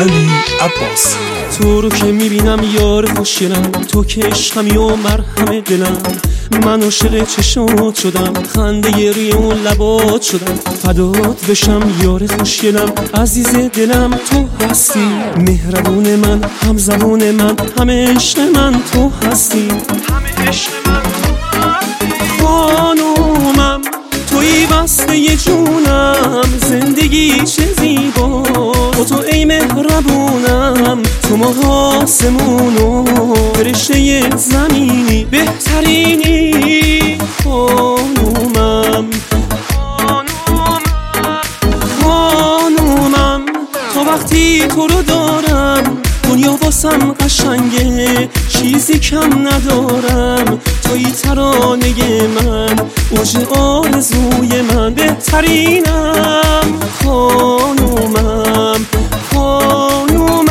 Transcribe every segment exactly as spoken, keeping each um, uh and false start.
علی عباس. تو رو که میبینم یار خوشگلم، تو که عشقمی و مرهم دلم. من عاشق چشات شدم، خنده روی اون لبات شدم. فدات بشم یار خوشگلم، عزیز دلم تو هستی. مهربون من، هم زبون من، همه عشق من تو هستی. همه عشق من تو هستی. خانومم توی بسته جونم، زندگی چه زیبا با تو ای مهربونم. تو ماه آسمون و فرشته زمینی، بهترینی خانومم. خانومم تا وقتی تو رو دارم، دنیا واسم قشنگه، چیزی کم ندارم. توی ترانه من، اوج آرزوی من، بهترینم خانومم. خانومم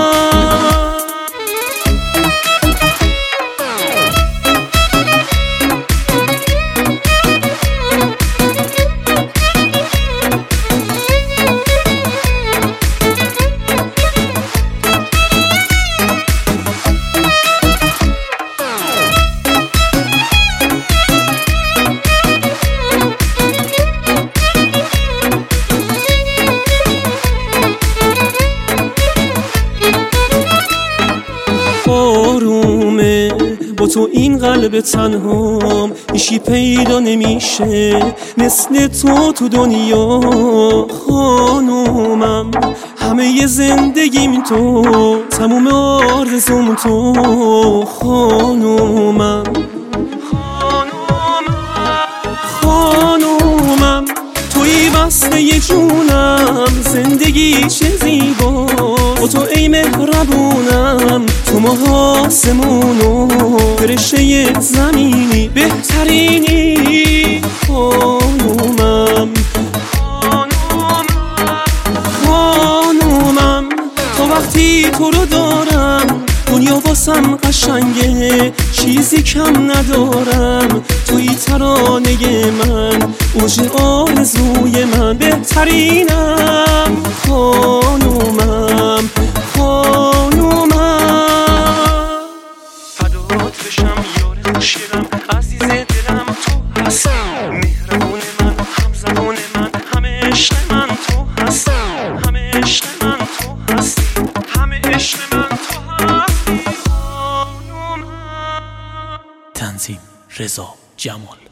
آرومه با تو این قلب تنهام، ایشی پیدا نمیشه مثل تو تو دنیا. خانومم همه ی زندگیم تو، تموم آرزوم تو. خانومم خانومم توی بسته ی جونم، زندگی چه زیبا با تو ای مهربونم. تو ماه آسمون و فرشته زمینی، بهترینی خانومم. خانومم تا وقتی تو رو دارم، دنیا واسم قشنگه، چیزی کم ندارم. توی ترانه من، اوج آرزوی من، بهترینم خانومم. خانومم فدات بشم یار خوشگلم، عزیز دلم تو هستی. مهربون من، هم زبون من، همه عشق من تو هستی. همه عشق من تو هستی. همه عشق من تو هستی. خانومم. تنظیم رضا جمال.